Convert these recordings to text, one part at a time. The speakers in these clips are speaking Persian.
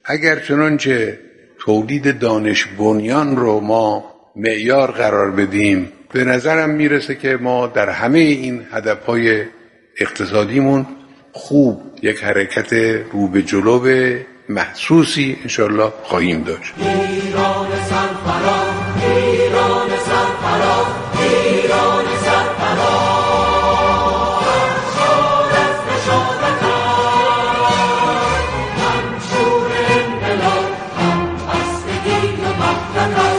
اگر چنانچه تولید دانش بنیان رو ما معیار قرار بدیم، به نظرم میرسه که ما در همه این هدفهای اقتصادیمون خوب یک حرکت رو به جلو محسوسی انشالله خواهیم داشت. ایران سرفراز، ایران سرفراز، ایران سرفراز، شاد از نشاطت منشور انقلاب، همبستگی و وحدت.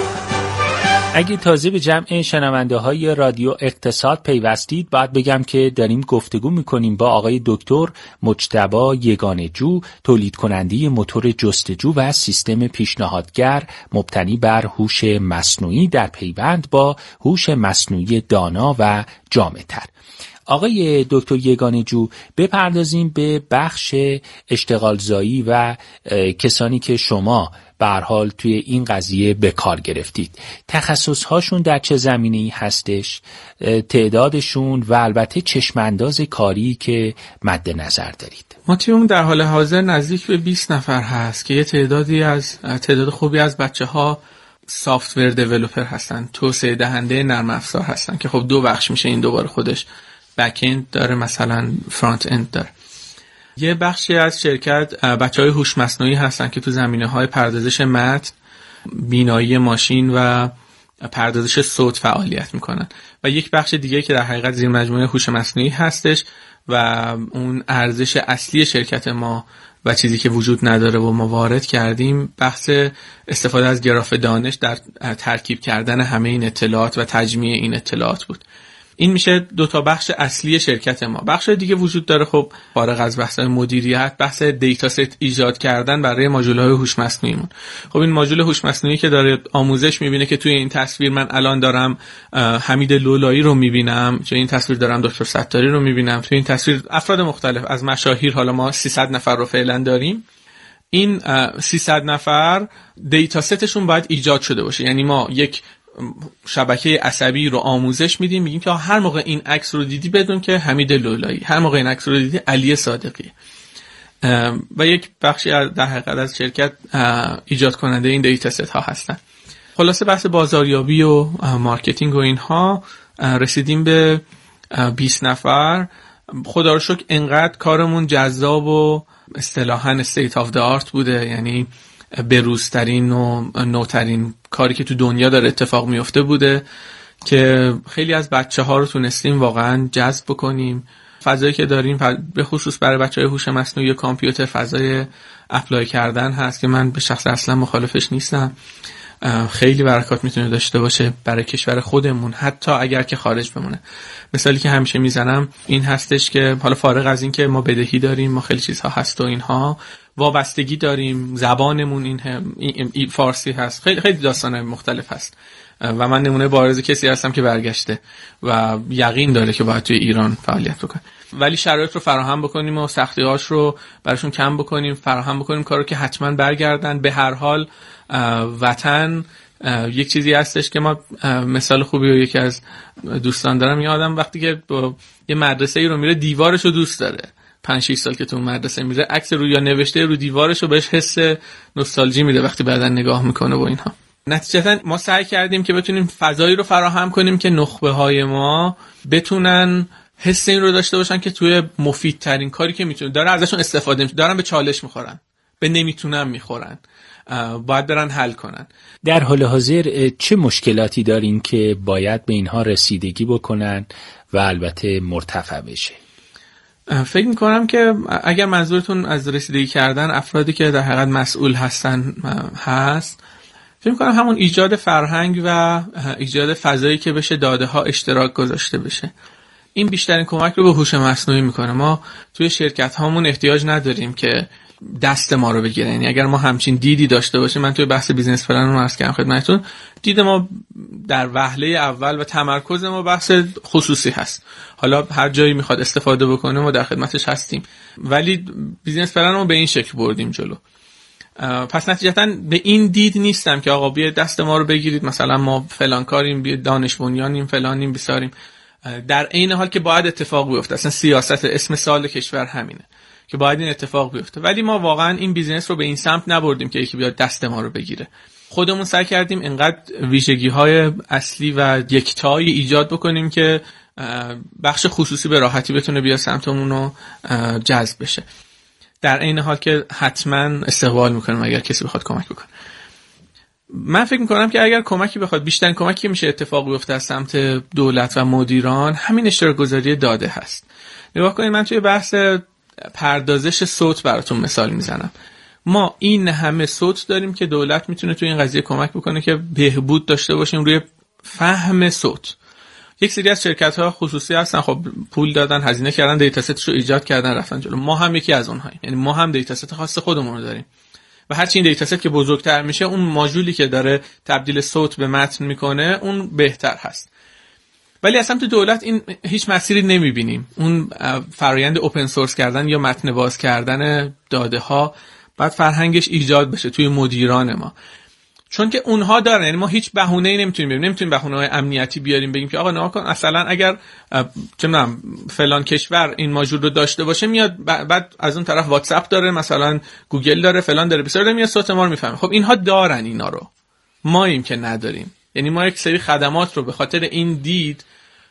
اگه تازه به جمع شنونده های رادیو اقتصاد پیوستید، باید بگم که داریم گفتگو میکنیم با آقای دکتر مجتبی یگانه‌جو، تولید کننده موتور جستجو و سیستم پیشنهادگر مبتنی بر هوش مصنوعی در پیوند با هوش مصنوعی دانا و جامع‌تر. آقای دکتر یگانه‌جو، بپردازیم به بخش اشتغالزایی و کسانی که شما به هر حال توی این قضیه به کار گرفتید. تخصص‌هاشون در چه زمینه‌ای هستش، تعدادشون و البته چشم‌انداز کاری که مد نظر دارید. ما تیممون در حال حاضر نزدیک به 20 نفر هست که یه تعداد خوبی از بچه‌ها سافت‌ور دیولپر هستن، توسعه دهنده نرم افزار هستن که خب دو بخش میشه، این دوباره خودش بک اند داره، مثلا فرانت اند داره. یه بخشی از شرکت بچهای هوش مصنوعی هستن که تو زمینه‌های پردازش متن، بینایی ماشین و پردازش صوت فعالیت میکنن و یک بخش دیگه که در حقیقت زیر مجموعه هوش مصنوعی هستش و اون ارزش اصلی شرکت ما و چیزی که وجود نداره و ما وارد کردیم، بحث استفاده از گراف دانش در ترکیب کردن همه این اطلاعات و تجمیع این اطلاعات بود. این میشه دو تا بخش اصلی شرکت ما. بخش دیگه وجود داره خب فارغ از بحث مدیریت، بحث دیتا ست ایجاد کردن برای ماژول‌های هوش مصنوعیمون. خب این ماژول هوش مصنوعی که داره آموزش میبینه که توی این تصویر من الان دارم حمید لولایی رو میبینم، توی این تصویر دارم دکتر ستاری رو میبینم، توی این تصویر افراد مختلف از مشاهیر، حالا ما 300 نفر رو فعلا داریم. این 300 نفر دیتا ستشون باید ایجاد شده باشه. یعنی ما یک شبکه عصبی رو آموزش میدیم، میگیم که هر موقع این عکس رو دیدی بدون که حمید لولایی، هر موقع این عکس رو دیدی علی صادقی. و یک بخشی در حقیقت از شرکت ایجاد کننده این دیتا ست ها هستن. خلاصه بحث بازاریابی و مارکتینگ و اینها رسیدیم به 20 نفر. خدا رو شکر انقدر کارمون جذاب و اصطلاحاً استیت آف دی آرت بوده، یعنی بروزترین و نوترین کاری که تو دنیا داره اتفاق میفته بوده که خیلی از بچه ها رو تونستیم واقعا جذب بکنیم. فضایی که داریم به خصوص برای بچه های هوش مصنوعی و کامپیوتر فضای اپلای کردن هست که من به شخص اصلا مخالفش نیستم. خیلی برکات میتونه داشته باشه برای کشور خودمون، حتی اگر که خارج بمونه. مثالی که همیشه میزنم این هستش که حالا فارغ از این که ما بدهی داریم، ما خیلی چیزها هست و اینها، وابستگی داریم، زبانمون این فارسی هست، خیلی خیلی داستان‌های مختلف هست و من نمونه بارز کسی هستم که برگشته و یقین داره که باید توی ایران فعالیت بکنه. ولی شرایط رو فراهم بکنیم و سختی‌هاش رو براشون کم بکنیم، فراهم بکنیم کارو که حتما برگردن. به هر حال وطن یک چیزی هستش که ما مثال خوبی رو یکی از دوستان دارم، یه آدم وقتی که یه مدرسه‌ای رو میره دیوارش رو دوست داره، 5-6 سال که تو مدرسه میره عکس رو یا نوشته رو دیوارش رو بهش حس نوستالژی میده وقتی بعدن نگاه میکنه و اینها. نتیجتا ما سعی کردیم که بتونیم فضایی رو فراهم کنیم که نخبه های ما بتونن حس این رو داشته باشن که توی مفیدترین کاری که میتونن دارن ازشون استفاده میشه، دارن به چالش میخورن، به نمیتونن میخورن، باید برن حل کنن. در حال حاضر چه مشکلاتی دارین که باید به اینها رسیدگی بکنن و البته مرتفع بشه؟ فکر میکنم که اگر منظورتون از رسیدگی کردن افرادی که در حقیقت مسئول هستن هست، فکر میکنم همون ایجاد فرهنگ و ایجاد فضایی که بشه داده ها اشتراک گذاشته بشه. این بیشترین کمک رو به هوش مصنوعی میکنه. ما توی شرکت هامون احتیاج نداریم که دست ما رو بگیرن. یعنی اگر ما همچین دیدی داشته باشیم، من توی بحث بیزنس پلن رو عرض کردم خدمتتون، دید ما در وهله اول و تمرکز ما بحث خصوصی هست. حالا هر جایی میخواد استفاده بکنه ما در خدمتش هستیم، ولی بیزنس پلن رو به این شکل بردیم جلو. پس نتیجتاً به این دید نیستم که آقا بیاید دست ما رو بگیرید، مثلا ما فلان کاریم، بیاید دانش بنیانیم، فلانیم، بیساریم. در عین حال که باید اتفاق بیفته. اصلا سیاست اسم سال کشور همینه که باید این اتفاق بیفته. ولی ما واقعا این بیزینس رو به این سمت نبردیم که یکی بیاد دست ما رو بگیره. خودمون سعی کردیم اینقدر ویژگی‌های اصلی و یکتایی ایجاد بکنیم که بخش خصوصی به راحتی بتونه بیا سمتمون رو جذب بشه، در این حال که حتما استقبال میکنیم اگر کسی بخواد کمک بکنه. من فکر میکنم که اگر کمکی بخواد، بیشترین کمکی که میشه اتفاق بیفته از سمت دولت و مدیران همین اشتراک گذاری داده هست. نگاه کنید، من توی بحث پردازش صوت براتون مثال میزنم. ما این همه صوت داریم که دولت میتونه توی این قضیه کمک بکنه که بهبود داشته باشیم روی فهم صوت. یک سری از شرکت‌ها خصوصی هستن، خب پول دادن، هزینه کردن، دیتا ستش رو ایجاد کردن، رفتن جلو. ما هم یکی از اونهاییم، یعنی ما هم دیتا ست خاص خودمون رو داریم و هرچی این دیتا ست که بزرگتر میشه، اون ماژولی که داره تبدیل صوت به متن میکنه اون بهتر هست. ولی از سمت دولت این هیچ مسیری نمیبینیم. اون فرآیند اوپن سورس کردن یا متن باز کردن داده ها بعد فرهنگش ایجاد بشه توی مدیران ما، چون که اونها دارن. یعنی ما هیچ بهونه‌ای نمیتونیم بیاریم، نمیتونیم بهونه‌های امنیتی بیاریم بگیم که آقا نگاه کن مثلا اگر چه می‌دونم فلان کشور این ماژول رو داشته باشه، میاد بعد از اون طرف واتساپ داره، مثلا گوگل داره، فلان داره، بسیار میاد صوت ما رو میفهمه. خب اینها دارن اینا رو، ماییم که نداریم. یعنی ما یک سری خدمات رو به خاطر این دید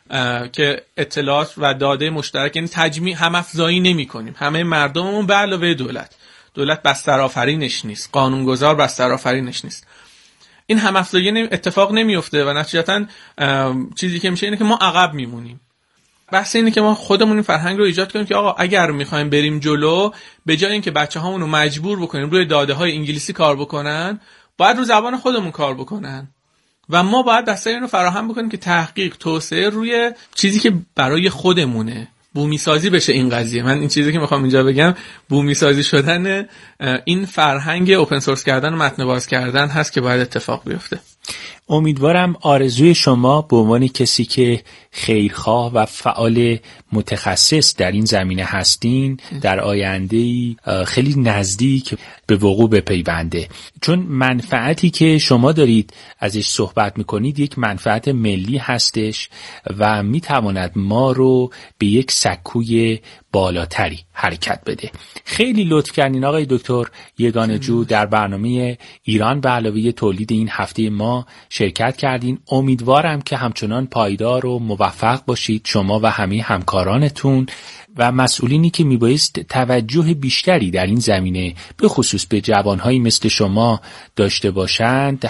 که اطلاعات و داده مشترک، یعنی تجمیع هم افزایی نمی‌کنیم. همه مردممون به علاوه دولت بسترآفرینش نیست، قانونگذار بسترآفرینش نیست. این هم افزایی اتفاق نمیفته و نتیجتاً چیزی که میشه اینه که ما عقب میمونیم. بحث اینه که ما خودمون این فرهنگ رو ایجاد کنیم که آقا اگر میخوایم بریم جلو، به جای اینکه بچه‌هامون رو مجبور بکنیم روی داده‌های انگلیسی کار بکنن، باید رو زبان خودمون کار بکنن و ما باید دستای اینو فراهم بکنیم که تحقیق، توسعه روی چیزی که برای خودمونه، بومی سازی بشه این قضیه. من این چیزی که میخوام اینجا بگم بومی سازی شدن این فرهنگ اوپن سورس کردن و متن باز کردن هست که باید اتفاق بیفته. امیدوارم آرزوی شما به عنوان کسی که خیرخواه و فعال متخصص در این زمینه هستین در آینده‌ای خیلی نزدیک به وقوع بپیونده، چون منفعتی که شما دارید ازش صحبت میکنید یک منفعت ملی هستش و میتواند ما رو به یک سکوی بالاتری حرکت بده. خیلی لطف کردین آقای دکتر یگانه جو، در برنامه ایران به علاوه تولید این هفته ما شرکت کردین. امیدوارم که همچنان پایدار و موفق باشید شما و همه همکارانتون و مسئولینی که میبایست توجه بیشتری در این زمینه به خصوص به جوانهایی مثل شما داشته باشند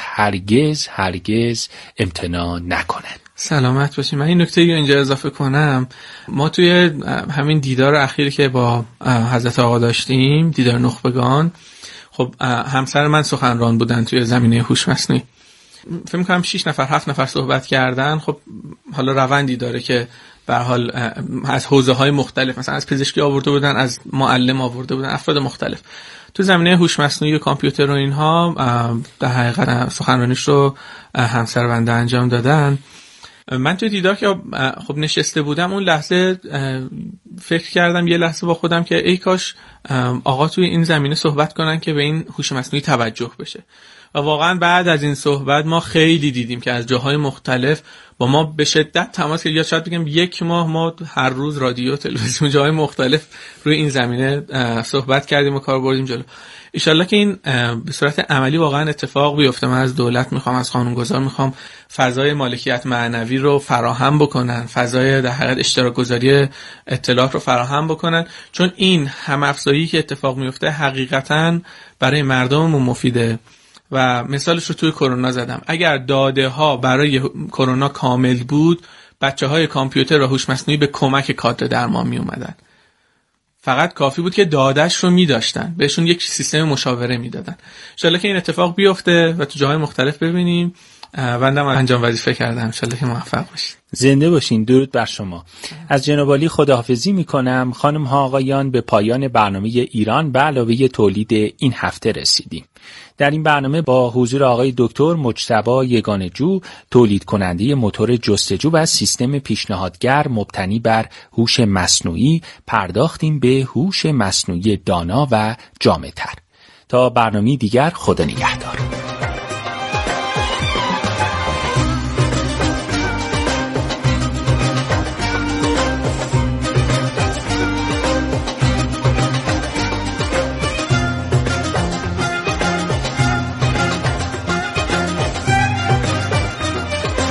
هرگز امتناع نکنند. سلامت باشید. من این نکته رو اینجا اضافه کنم. ما توی همین دیدار اخیری که با حضرت آقا داشتیم، دیدار نخبگان، خب همسر من سخنران بودن توی زمینه هوش مصنوعی. فکر می‌کنم 6 نفر 7 نفر صحبت کردن. خب حالا روندی داره که به هر حال از حوزه‌های مختلف، مثلا از پزشکی آورده بودن، از معلم آورده بودن، افراد مختلف تو زمینه هوش مصنوعی و کامپیوتر و اینها در حقیقت سخنرانیش رو همسر بنده انجام دادن. من توی دیدار که خب نشسته بودم اون لحظه فکر کردم یه لحظه با خودم که ای کاش آقا توی این زمینه صحبت کنن که به این هوش مصنوعی توجه بشه. و واقعا بعد از این صحبت ما خیلی دیدیم که از جاهای مختلف با ما به شدت تماس گرفتن، یا شاید بگم 1 ماه ما هر روز رادیو، تلویزیون، جاهای مختلف روی این زمینه صحبت کردیم و کار بردیم جلو. ان شاءالله که این به صورت عملی واقعا اتفاق بیفته. من از دولت میخوام، از قانونگذار میخوام فضای مالکیت معنوی رو فراهم بکنن، فضای در حقیقت اشتراک گذاری اطلاعات رو فراهم بکنن، چون این هم افزایی که اتفاق میفته حقیقتا برای مردممون مفیده. و مثالش رو توی کرونا زدم. اگر داده ها برای کرونا کامل بود، بچه‌های کامپیوتر و هوش مصنوعی به کمک کادر درمان می اومدن. فقط کافی بود که دادهش رو می داشتن، بهشون یک سیستم مشاوره می دادن. انشالله که این اتفاق بیفته و تو جاهای مختلف ببینیم. بندم انجام وظیفه کردم. انشالله که موفق باشید. زنده باشین. درود بر شما. از جناب عالی خداحافظی میکنم. خانم ها آقایان، به پایان برنامه ایران به علاوه تولید این هفته رسیدیم. در این برنامه با حضور آقای دکتر مجتبی یگانه جو، تولید کننده موتور جستجو و سیستم پیشنهادگر مبتنی بر هوش مصنوعی، پرداختیم به هوش مصنوعی دانا و جامع‌تر. تا برنامه دیگر، خدا نگهدار.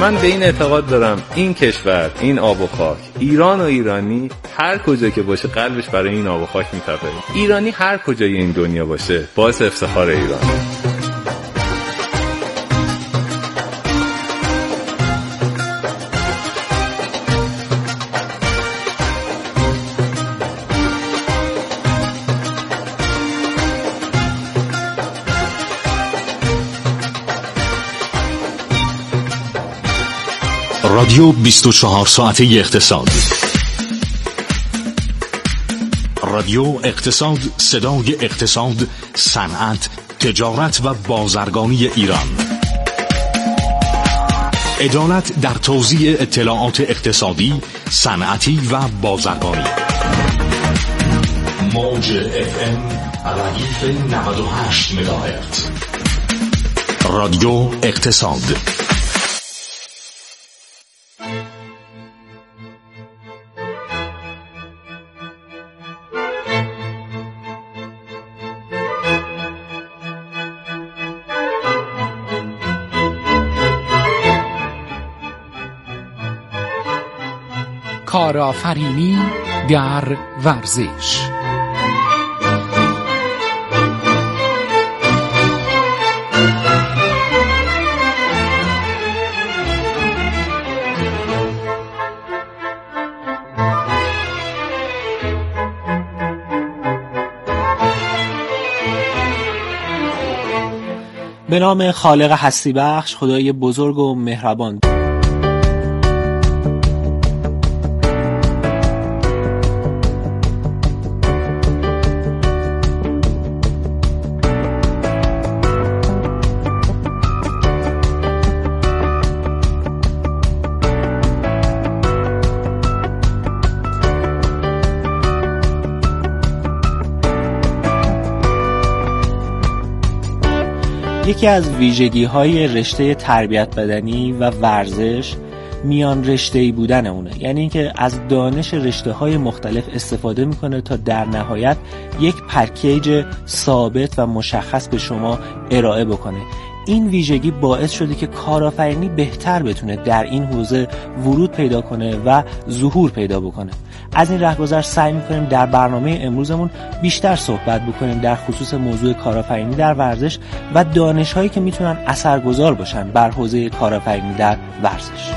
من به این اعتقاد دارم این کشور، این آب و خاک، ایران و ایرانی هر کجا که باشه قلبش برای این آب و خاک میتپه. ایرانی هر کجای این دنیا باشه باعث افتخار ایران. رادیو 24 ساعته اقتصاد. رادیو اقتصاد، صدای اقتصاد، صنعت، تجارت و بازرگانی ایران. عدالت در توزیع اطلاعات اقتصادی، صنعتی و بازرگانی. موج FM ردیف 98 مگاهرتز. رادیو اقتصاد. کارآفرینی در ورزش. به نام خالق هستی بخش، خدای بزرگ و مهربان. یکی از ویژگی‌های رشته تربیت بدنی و ورزش میان رشته‌ای بودن اونه، یعنی اینکه از دانش رشته‌های مختلف استفاده میکنه تا در نهایت یک پکیج ثابت و مشخص به شما ارائه بکنه. این ویژگی باعث شده که کارآفرینی بهتر بتونه در این حوزه ورود پیدا کنه و ظهور پیدا بکنه. از این رهگذر سعی می‌کنیم در برنامه امروزمون بیشتر صحبت بکنیم در خصوص موضوع کارآفرینی در ورزش و دانش‌هایی که میتونن اثرگذار باشن بر حوزه کارآفرینی در ورزش.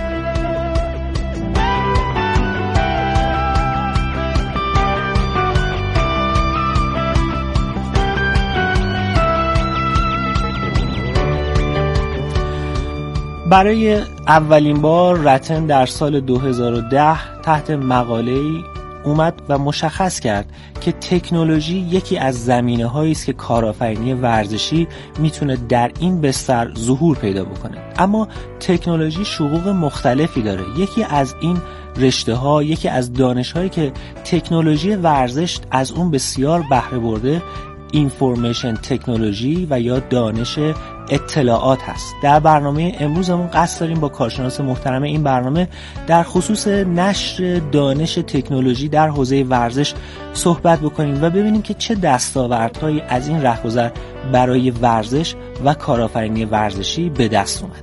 برای اولین بار رتن در سال 2010 تحت مقاله‌ای اومد و مشخص کرد که تکنولوژی یکی از زمینه‌هایی است که کارآفرینی ورزشی میتونه در این بستر ظهور پیدا بکنه. اما تکنولوژی شقوق مختلفی داره. یکی از این رشته‌ها، یکی از دانش‌هایی که تکنولوژی ورزش از اون بسیار بهره برده، اینفورمیشن تکنولوژی و یا دانش اطلاعات هست. در برنامه امروزمون قصد داریم با کارشناس محترم این برنامه در خصوص نشر دانش تکنولوژی در حوزه ورزش صحبت بکنیم و ببینیم که چه دستاوردهایی از این رهگذر برای ورزش و کارآفرینی ورزشی به دست اومده.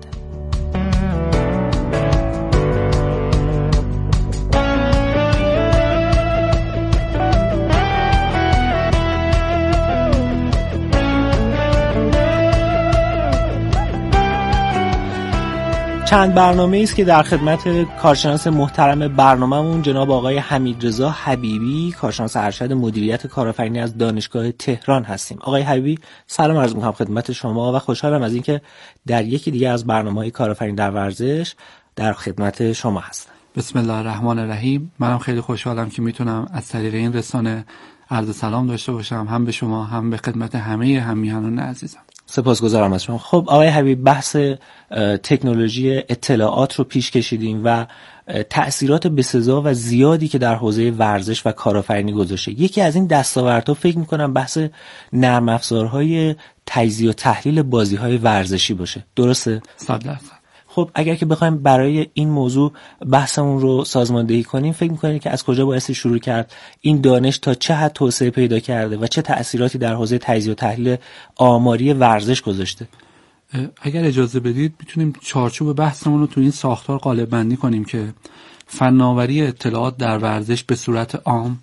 چند برنامه است که در خدمت کارشناس محترم برنامه‌مون جناب آقای حمیدرضا حبیبی، کارشناس ارشد مدیریت کارآفرینی از دانشگاه تهران هستیم. آقای حبیبی سلام عرض می‌کنم خدمت شما و خوشحالم از اینکه در یکی دیگه از برنامه‌های کارآفرینی در ورزش در خدمت شما هستم. بسم الله الرحمن الرحیم. منم خیلی خوشحالم که میتونم از طریق این رسانه عرض سلام داشته باشم، هم به شما هم به خدمت همه همیهنان عزیزم. سپاسگزارم از شما. خب آقای حبیب، بحث تکنولوژی اطلاعات رو پیش کشیدیم و تأثیرات بسزا و زیادی که در حوزه ورزش و کارآفرینی گذاشته. یکی از این دستاوردها فکر می‌کنم بحث نرم افزارهای تجزیه و تحلیل بازی‌های ورزشی باشه. درسته؟ 100%. خب اگر که بخوایم برای این موضوع بحثمون رو سازماندهی کنیم، فکر می‌کنید که از کجا باید شروع کرد؟ این دانش تا چه حد توسعه پیدا کرده و چه تأثیراتی در حوزه تجزیه و تحلیل آماری ورزش گذاشته؟ اگر اجازه بدید میتونیم چارچوب بحثمون رو تو این ساختار قالب بندی کنیم که فناوری اطلاعات در ورزش به صورت عام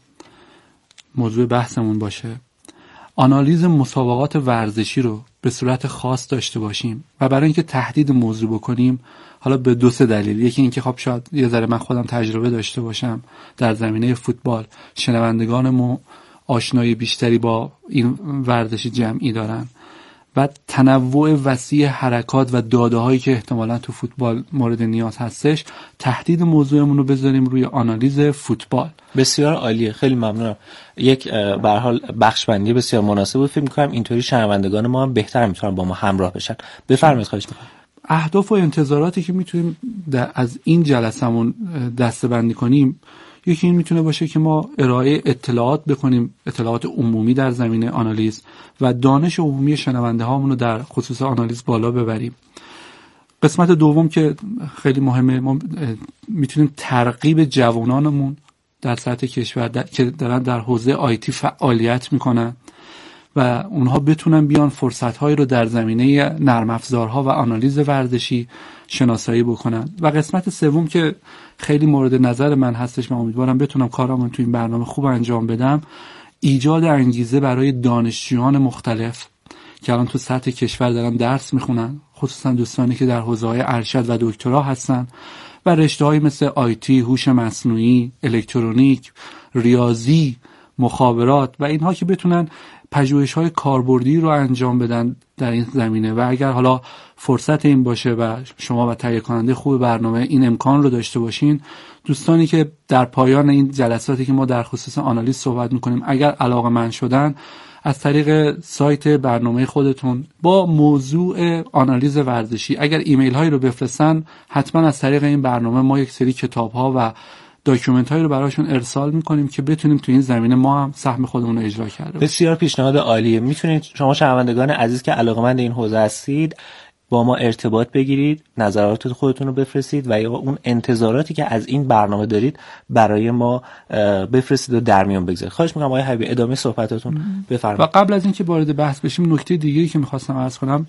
موضوع بحثمون باشه، آنالیز مسابقات ورزشی رو به صورت خاص داشته باشیم و برای اینکه تحدید موضوع بکنیم حالا به 2-3 دلیل. یکی اینکه خب شاید یه ذره من خودم تجربه داشته باشم در زمینه فوتبال، شنوندگانمون آشنایی بیشتری با این ورزش جمعی دارن و تنوع وسیع حرکات و داده‌هایی که احتمالاً تو فوتبال مورد نیاز هستش، تحدید موضوعمون رو بذاریم روی آنالیز فوتبال. بسیار عالیه، خیلی ممنونم. یک به هر حال بخشبندی بسیار مناسب بود. فکر می‌کنم اینطوری شنوندگان ما هم بهتر میتونن با ما همراه بشن. بفرمایید، خواهش می‌کنم. اهداف و انتظاراتی که میتونیم از این جلسمون دسته‌بندی کنیم، یکی این میتونه باشه که ما ارائه اطلاعات بکنیم، اطلاعات عمومی در زمینه آنالیز و دانش عمومی شنونده هامون رو در خصوص آنالیز بالا ببریم. قسمت دوم که خیلی مهمه، ما میتونیم ترغیب جوانانمون در سطح کشور که دارن در حوزه آیتی فعالیت میکنن و اونها بتونن بیان فرصت‌هایی رو در زمینه نرم افزارها و آنالیز ورزشی شناسایی بکنن. و قسمت سوم که خیلی مورد نظر من هستش، من امیدوارم بتونم کارامون تو این برنامه خوب انجام بدم، ایجاد انگیزه برای دانشجویان مختلف که الان تو سطح کشور دارن درس میخونن، خصوصا دوستانی که در حوزه‌های ارشد و دکترا هستن و رشته‌هایی مثل آیتی، هوش مصنوعی، الکترونیک، ریاضی، مخابرات و اینها که بتونن پژوهش‌های کاربردی رو انجام بدن در این زمینه. و اگر حالا فرصت این باشه و شما و تهیه کننده خوب برنامه این امکان رو داشته باشین، دوستانی که در پایان این جلساتی که ما در خصوص آنالیز صحبت می‌کنیم اگر علاقه‌مند شدن، از طریق سایت برنامه خودتون با موضوع آنالیز ورزشی اگر ایمیل هایی رو بفرستن، حتما از طریق این برنامه ما یک سری کتاب ها و داکیومنت هایی رو براشون ارسال میکنیم که بتونیم تو این زمینه ما هم سهم خودمون رو اجرا کرده باشیم. بسیار پیشنهاد عالیه. میتونید شما شنوندگان عزیز که علاقه‌مند این حوزه هستید با ما ارتباط بگیرید، نظرات خودتون رو بفرستید و یا اون انتظاراتی که از این برنامه دارید برای ما بفرستید و در میون بگذارید. خواهش می‌کنم آقای حبیبی ادامه صحبتاتون بفرمایید. و قبل از اینکه وارد بحث بشیم، نکته دیگه‌ای که می‌خواستم عرض کنم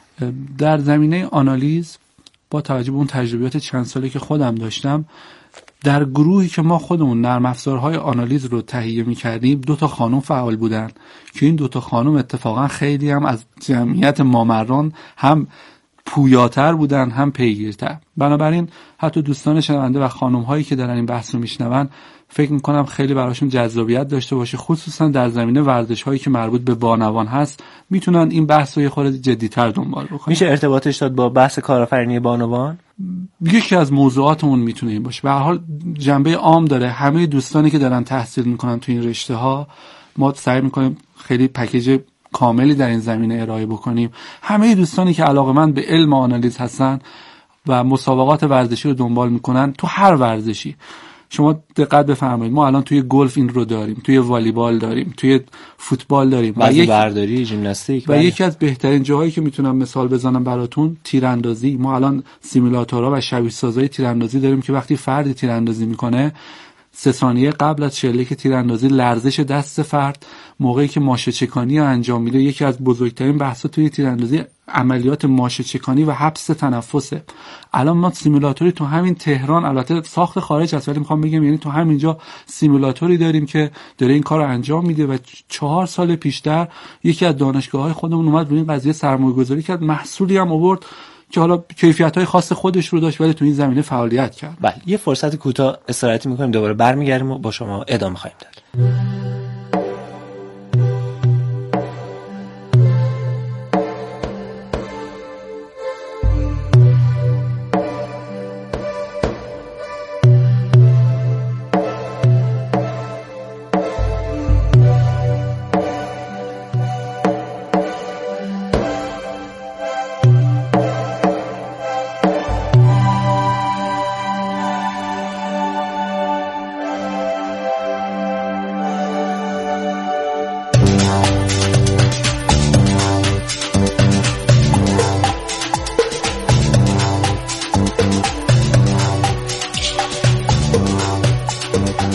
در زمینه آنالیز، با توجه به اون تجربیات چند سالی که خودم داشتم، در گروهی که ما خودمون نرم افزارهای آنالیز رو تهیه می‌کردیم 2 خانم فعال بودن که این 2 خانم اتفاقا خیلی هم از جمعیت مامران هم پویاتر بودن هم پیگیرتر. بنابراین حتی دوستان شنونده و خانم‌هایی که دارن این بحث رو میشنون فکر می‌کنم خیلی براشون جذابیت داشته باشه، خصوصا در زمینه ورزش‌هایی که مربوط به بانوان هست، میتونن این بحث رو یه خورده جدی‌تر دنبال بکنن. میشه ارتباطش داد با بحث کارآفرینی بانوان؟ یکی از موضوعاتمون میتونه این باشه. به هر حال جنبه عام داره. همه دوستانی که دارن تحصیل میکنن تو این رشته‌ها، ما سعی میکنیم خیلی پکیج کاملی در این زمینه ارائه بکنیم. همه دوستانی که علاقه‌مند به علم آنالیز هستن و مسابقات ورزشی رو دنبال میکنن، تو هر ورزشی شما دقت بفرمایید، ما الان توی گلف این رو داریم، توی والیبال داریم، توی فوتبال داریم و برداری، ژیمناستیک و یکی از بهترین جاهایی که میتونم مثال بزنم براتون تیراندازی. ما الان سیمولاتورها و شبیه سازهای تیراندازی داریم که وقتی فردی تیراندازی میکنه 3 ثانیه قبل از شلیک تیراندازی لرزش دست فرد موقعی که ماشه چکانی رو انجام میده. یکی از بزرگترین بحث‌ها توی تیراندازی عملیات ماشه چکانی و حبس تنفسه. الان ما سیمولاتوری تو همین تهران، البته ساخت خارج هست ولی میخوام بگم یعنی تو همینجا سیمولاتوری داریم که داره این کار رو انجام میده. و 4 سال پیشتر یکی از دانشگاه‌های خودمون اومد روی این قضیه سرمایه‌گذاری کرد، محصولی هم آورد که حالا کیفیت‌های خاص خودش رو داشت ولی تو این زمینه فعالیت کرد. بله، یه فرصت کوتاه استراحتی می‌کنیم، دوباره برمیگردیم و با شما ادامه خواهیم داد.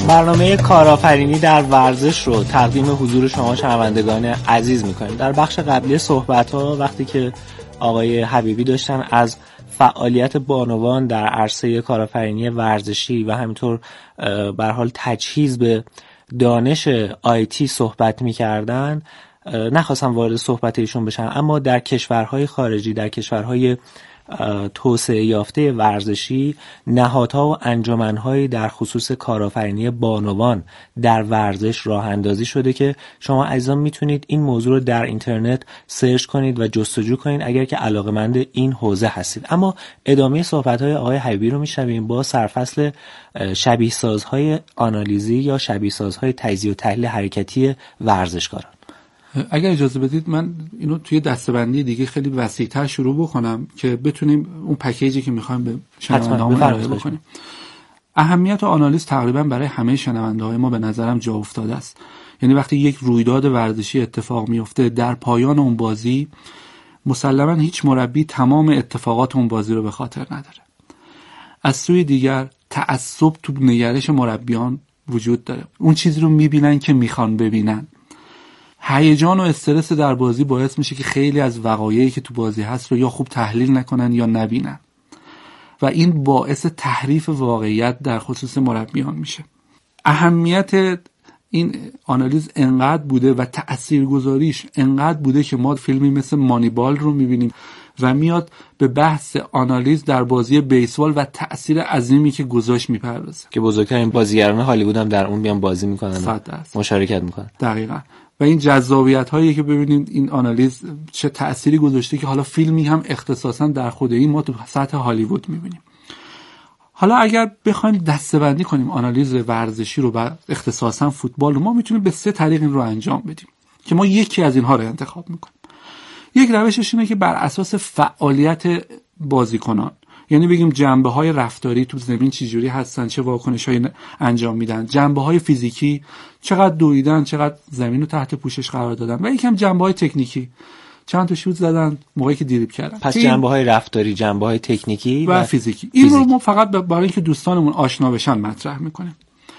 برنامه کارآفرینی در ورزش رو تقدیم حضور شما شنوندگان عزیز می‌کنیم. در بخش قبلی صحبت‌ها وقتی که آقای حبیبی داشتن از فعالیت بانوان در عرصه کارآفرینی ورزشی و همینطور به هر حال تجهیز به دانش آیتی صحبت می‌کردن، نخواستم وارد صحبت ایشون بشم، اما در کشورهای خارجی، در کشورهای توسعه یافته ورزشی، نهادها و انجمن‌هایی در خصوص کارآفرینی بانوان در ورزش راه اندازی شده که شما عزیزان میتونید این موضوع رو در اینترنت سرچ کنید و جستجو کنید اگر که علاقه‌مند این حوزه هستید. اما ادامه صحبت‌های آقای حبیبی رو میشنویم با سرفصل شبیه سازهای آنالیزی یا شبیه سازهای تجزیه و تحلیل حرکتی ورزشکاران. اگر اجازه بدید من اینو توی دسته‌بندی دیگه خیلی وسیع‌تر شروع بکنم که بتونیم اون پکیجی که می‌خوایم به شنونده‌هامون ارائه بکنیم. اهمیت آنالیز تقریبا برای همه شنونده‌های ما به نظرم جا افتاده است. یعنی وقتی یک رویداد ورزشی اتفاق میفته، در پایان اون بازی مسلماً هیچ مربی تمام اتفاقات اون بازی رو به خاطر نداره. از سوی دیگر تعصب تو نگرش مربیان وجود داره. اون چیزی رو می‌بینن که می‌خوان ببینن. هیجان و استرس در بازی باعث میشه که خیلی از وقایعی که تو بازی هست رو یا خوب تحلیل نکنن یا نبینن و این باعث تحریف واقعیت در خصوص مربیان میشه. اهمیت این آنالیز انقدر بوده و تاثیرگذاریش انقدر بوده که ما فیلمی مثل مانیبال رو میبینیم و میاد به بحث آنالیز در بازی بیسبال و تأثیر عظیمی که گذاشت میپردازه که بزرگترین بازیگران هالیوود هم در اون میان بازی میکنن، مشارکت میکنن. دقیقاً. و این جذابیت هایی که ببینید این آنالیز چه تأثیری گذاشته که حالا فیلمی هم اختصاصا در خود این ما تو سطح هالیوود میبینیم. حالا اگر بخوایم دسته‌بندی کنیم آنالیز ورزشی رو و اختصاصا فوتبال رو، ما میتونیم به 3 طریق این رو انجام بدیم که ما یکی از اینها رو انتخاب میکنیم. یک روشش اینه که بر اساس فعالیت بازیکنان، یعنی بگیم جنبه‌های رفتاری تو زمین چجوری هستن، چه واکنش‌هایی انجام میدن، جنبه‌های فیزیکی چقدر دویدن، چقدر زمین رو تحت پوشش قرار دادن، و یکم جنبه‌های تکنیکی چند تا شوت زدن موقعی که دریبل کردن. پس جنبه‌های رفتاری، جنبه‌های تکنیکی و فیزیکی. این رو ما فقط برای اینکه دوستانمون آشنا بشن مطرح می‌کنیم.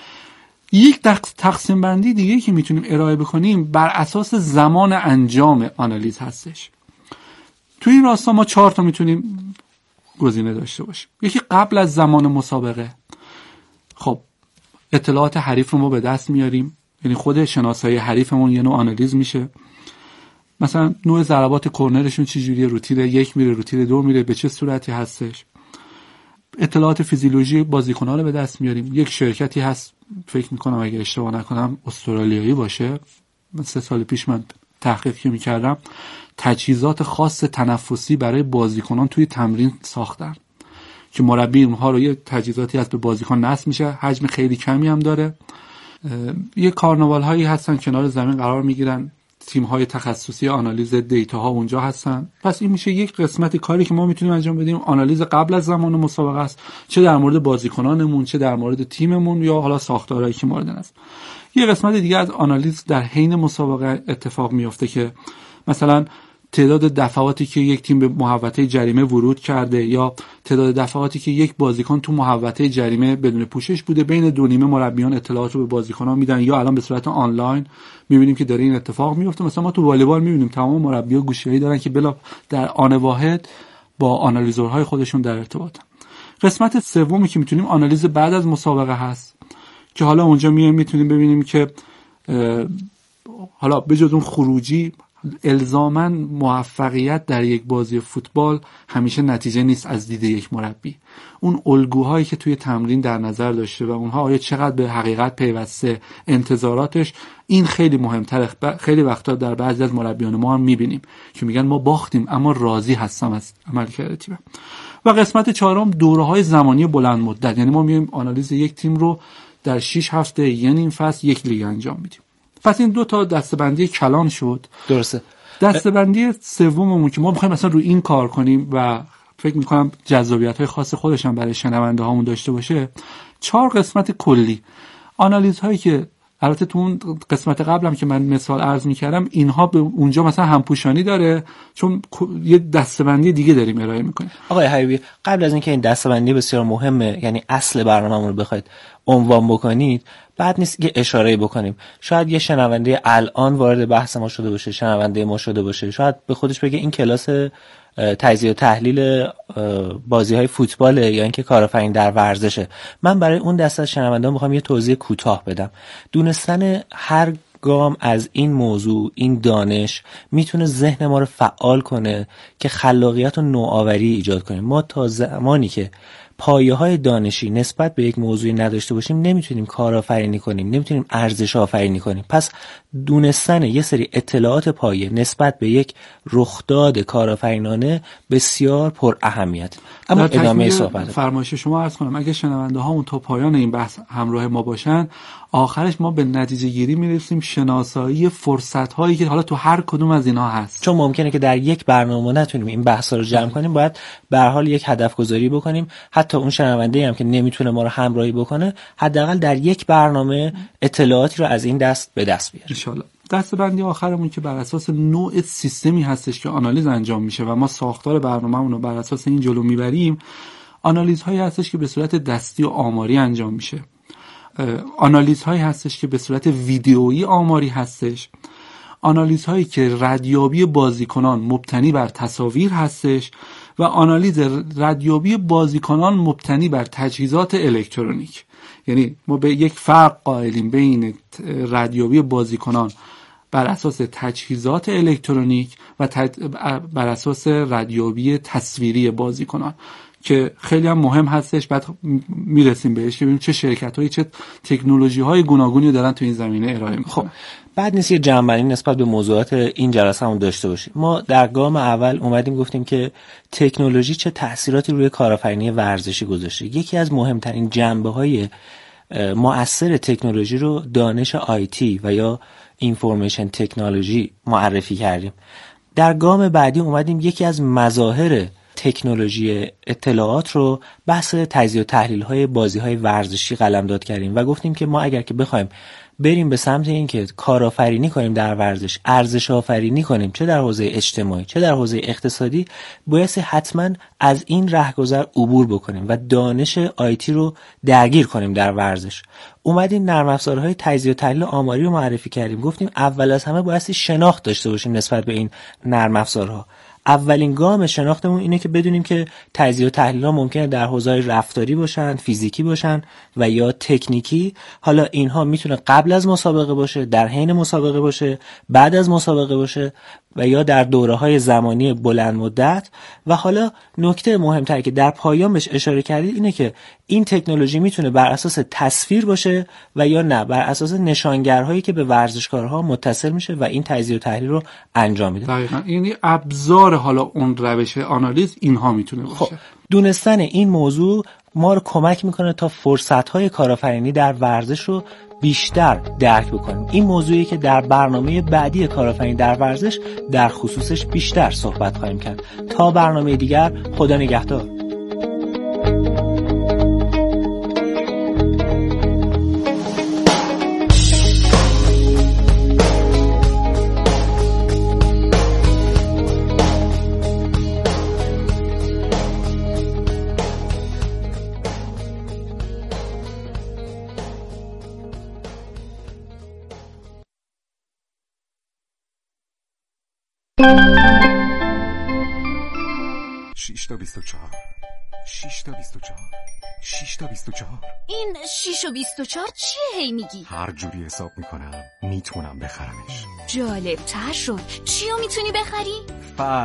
یک تقسیم بندی دیگه که میتونیم ارائه بکنیم بر اساس زمان انجام آنالیز هستش. توی این راستا ما 4 تا میتونیم گزینه داشته باشیم. یکی قبل از زمان مسابقه. خب اطلاعات حریف رو ما به دست میاریم، یعنی خود شناسایی حریفمون یه نوع آنالیز میشه. مثلا نوع ضربات کرنرشون چه جوریه، روتین 1 میره، روتین 2 میره، به چه صورتی هستش. اطلاعات فیزیولوژی بازیکن‌ها رو به دست میاریم. یک شرکتی هست، فکر میکنم اگه اشتباه نکنم استرالیایی باشه، 3 سال پیش من تحقیق میکردم، تجهیزات خاص تنفسی برای بازیکنان توی تمرین ساختن که مربی اونها رو، یه تجهیزاتی هست به بازیکن نصب میشه، حجم خیلی کمی هم داره. یه کارناوال هایی هستن کنار زمین قرار میگیرن، تیم های تخصصی آنالیز دیتا ها اونجا هستن. پس این میشه یک قسمت کاری که ما میتونیم انجام بدیم. آنالیز قبل از زمان مسابقه است، چه در مورد بازیکنانمون، چه در مورد تیممون، یا حالا ساختارهایی که مورد نظر. یه قسمت دیگه از آنالیز در حین مسابقه اتفاق میفته که مثلا تعداد دفعاتی که یک تیم به محوطه جریمه ورود کرده، یا تعداد دفعاتی که یک بازیکن تو محوطه جریمه بدون پوشش بوده. بین دو نیمه مربیان اطلاعات رو به بازیکن‌ها میدن، یا الان به صورت آنلاین می‌بینیم که داره این اتفاق میفته. مثلا ما تو والیبال می‌بینیم تمام مربی‌ها گوشی‌هایی دارن که بلا در آن واحد با آنالیزورهای خودشون در ارتباطن. قسمت سومی که می‌تونیم آنالیز بعد از مسابقه هست که حالا اونجا می‌تونیم ببینیم که حالا بجز اون خروجی، الزاماً موفقیت در یک بازی فوتبال همیشه نتیجه نیست از دید یک مربی. اون الگوهایی که توی تمرین در نظر داشته و اونها آیا چقدر به حقیقت پیوسته، انتظاراتش، این خیلی مهمتره. خیلی وقتا در بعضی از مربیان ما هم میبینیم که میگن ما باختیم اما راضی هستم از عملکرد تیم. و قسمت چهارم دوره‌های زمانی بلند مدت، یعنی ما میایم آنالیز یک تیم رو در 6 هفته، یه نیم فصل، یک لیگ انجام میدیم. پس این 2 تا دسته‌بندی کلان شد. درسته. دسته‌بندی سوممون که ما می‌خوایم مثلا رو این کار کنیم و فکر می‌کنم جذابیت‌های خاص خودش هم برای شنونده‌هامون داشته باشه، 4 قسمت کلی آنالیزهایی که البته تو اون قسمت قبلم که من مثال عرض می‌کردم اینها به اونجا مثلا همپوشانی داره، چون یه دسته‌بندی دیگه داریم ارائه می‌کنیم. آقای حبیبی، قبل از اینکه این دسته‌بندی بسیار مهمه، یعنی اصل برنامه‌مون رو بخواید عنوان بکنید بعد نیست که اشاره بکنیم. شاید یه شنونده الان وارد بحث ما شده باشه، شنونده ما شده باشه، شاید به خودش بگه این کلاس تجزیه و تحلیل بازی‌های فوتباله یا اینکه کارآفرینی در ورزشه. من برای اون دسته از شنونده‌ها می‌خوام یه توضیح کوتاه بدم. دونستن هر گام از این موضوع، این دانش میتونه ذهن ما رو فعال کنه که خلاقیت و نوآوری ایجاد کنیم. ما تا زمانی که پایه‌های دانشی نسبت به یک موضوعی نداشته باشیم نمیتونیم کارآفرینی کنیم، نمیتونیم ارزش آفرینی کنیم. پس دونستن یه سری اطلاعات پایه نسبت به یک رخداد کارآفرینانه بسیار پر اهمیت. اما ادامه صحبت فرمایش شما عرض کنم، اگه شنونده ها اون تا پایان این بحث همراه ما باشن، آخرش ما به نتیجه گیری میرسیم شناسایی فرصت هایی که حالا تو هر کدوم از اینها هست. چون ممکنه که در یک برنامه نتونیم این بحثا رو جمع کنیم، باید به هر حال یک هدف گذاری بکنیم. حتی اون شنونده هم که نمیتونه ما رو همراهی بکنه، حداقل در یک برنامه اطلاعاتی رو از این دست به دست بیاره. ان شاءالله. دسته‌بندی آخرمون که بر اساس نوع سیستمی هستش که آنالیز انجام میشه و ما ساختار برنامه‌مون رو بر اساس این جلو میبریم، آنالیزهایی هستش که به صورت دستی و آماری انجام میشه. آنالیزهایی هستش که به صورت ویدئویی آماری هستش. آنالیزهایی که ردیابی بازیکنان مبتنی بر تصاویر هستش و آنالیز ردیابی بازیکنان مبتنی بر تجهیزات الکترونیک. یعنی ما به یک فرق قائلیم بین ردیابی بازیکنان بر اساس تجهیزات الکترونیک و بر اساس ردیابی تصویری بازیکنان که خیلی هم مهم هستش. بعد میرسیم بهش که ببینیم چه شرکت‌هایی چه تکنولوژی‌های گوناگونی دارن تو این زمینه ارائه می‌کنن. خب بعد نیست یه جمع‌بندی نسبت به موضوعات این جلسه هم داشته باشیم. ما در گام اول اومدیم گفتیم که تکنولوژی چه تأثیراتی روی کارآفرینی ورزشی گذاشته. یکی از مهمترین جنبه‌های مؤثر تکنولوژی رو دانش آیتی و یا اینفورمیشن تکنولوژی معرفی کردیم. در گام بعدی اومدیم یکی از مظاهر تکنولوژی اطلاعات رو بحث تجزیه و تحلیل های بازی های ورزشی قلمداد کردیم و گفتیم که ما اگر که بخوایم بریم به سمت این که کارآفرینی کنیم در ورزش، ارزش آفرینی کنیم چه در حوزه اجتماعی چه در حوزه اقتصادی، باید حتما از این رهگذر عبور بکنیم و دانش آیتی رو درگیر کنیم در ورزش. اومدیم نرم افزارهای تجزیه و تحلیل آماری رو معرفی کردیم. گفتیم اول از همه باید شناخت داشته باشیم نسبت به این نرم افزارها. اولین گام شناختمون اینه که بدونیم که تجزیه و تحلیل‌ها ممکنه در حوزه‌های رفتاری باشن، فیزیکی باشن و یا تکنیکی. حالا اینها میتونه قبل از مسابقه باشه، در حین مسابقه باشه، بعد از مسابقه باشه و یا در دوره‌های زمانی بلند مدت. و حالا نکته مهمتری که در پایان بهش اشاره کردید اینه که این تکنولوژی میتونه بر اساس تصویر باشه و یا نه بر اساس نشانگرهایی که به ورزشکارها متصل میشه و این تجزیه و تحلیل رو انجام میده. دقیقاً. یعنی ابزار حالا اون روش آنالیز اینها میتونه باشه. خب دونستن این موضوع ما رو کمک میکنه تا فرصت‌های کارآفرینی در ورزش رو بیشتر درک بکنیم. این موضوعی که در برنامه بعدی کارآفرینی در ورزش در خصوصش بیشتر صحبت خواهیم کرد. تا برنامه دیگر، خدا نگهدار. تا 24 6 تا 24 6 تا 24 این 6 و 24 چیه هی میگی؟ هر جوری حساب میکنم میتونم بخرمش. جالب تر شد. چیو میتونی بخری؟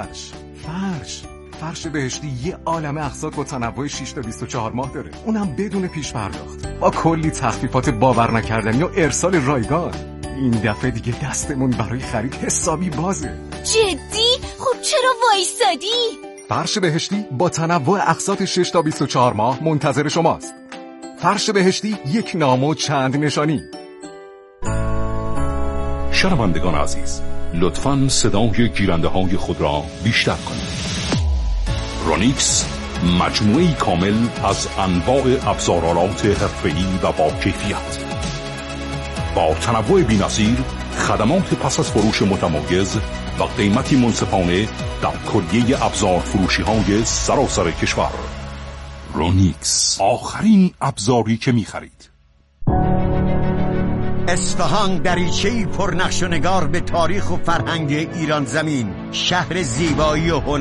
فرش بهشتی یه عالمه اقساط با تنوع 6 تا 24 ماه داره، اونم بدون پیش پرداخت با کلی تخفیفات باور نکردنی و ارسال رایگان. این دفعه دیگه دستمون برای خرید حسابی بازه. جدی؟ خب چرا وایسادی؟ فرش بهشتی با تنوع اقساط 6 تا 24 ماه منتظر شماست. فرش بهشتی، یک نام و چند نشانی. شنوندگان عزیز، لطفاً صدای گیرنده های خود را بیشتر کنید. رونیکس مجموعه‌ای کامل از انواع ابزارالات حرفه‌ای و با کیفیت، با تنوع بی‌نظیر، خدمات پس از فروش متمایز و قیمتی منصفانه در کلیه ابزار فروشی‌های سراسر کشور. رونیکس، آخرین ابزاری که می‌خرید. اصفهان دریچه‌ای پر نقش و نگار به تاریخ و فرهنگ ایران زمین، شهر زیبایی و هنر